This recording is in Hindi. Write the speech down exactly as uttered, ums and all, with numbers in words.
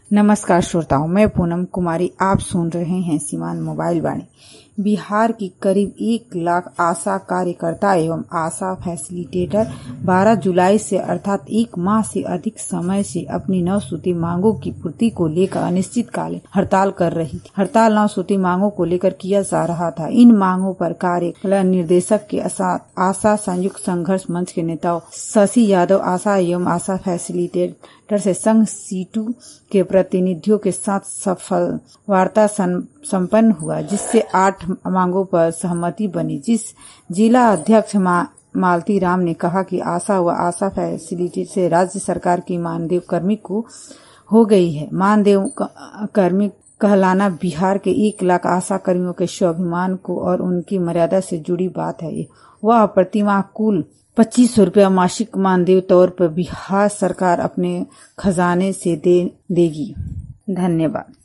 नमस्कार श्रोताओं, मैं पूनम कुमारी। आप सुन रहे हैं सीमांत मोबाइल वाणी। बिहार की करीब एक लाख आशा कार्यकर्ता एवं आशा फैसिलिटेटर बारह जुलाई से अर्थात एक माह से अधिक समय से अपनी नौ सूत्री मांगों की पूर्ति को लेकर अनिश्चितकालीन हड़ताल कर रही थी। हड़ताल नौ सूत्री मांगों को लेकर किया जा रहा था। इन मांगों पर कार्य निर्देशक के आशा संयुक्त संघर्ष मंच के नेताओं शशि यादव, आशा एवं आशा फैसिलिटेटर से संघ सीटू के प्रतिनिधियों के साथ सफल वार्ता संपन्न हुआ, जिससे आठ मांगों पर सहमति बनी। जिस जिला अध्यक्ष मा, मालती राम ने कहा कि आशा व आशा फैसिलिटी से राज्य सरकार की मानदेय कर्मी को हो गई है। मानदेय कर्मी कहलाना बिहार के एक लाख आशा कर्मियों के स्वाभिमान को और उनकी मर्यादा से जुड़ी बात है। वह प्रतिमाह कुल पच्चीस सौ रुपया मासिक मानदेय तौर पर बिहार सरकार अपने खजाने से दे देगी। धन्यवाद।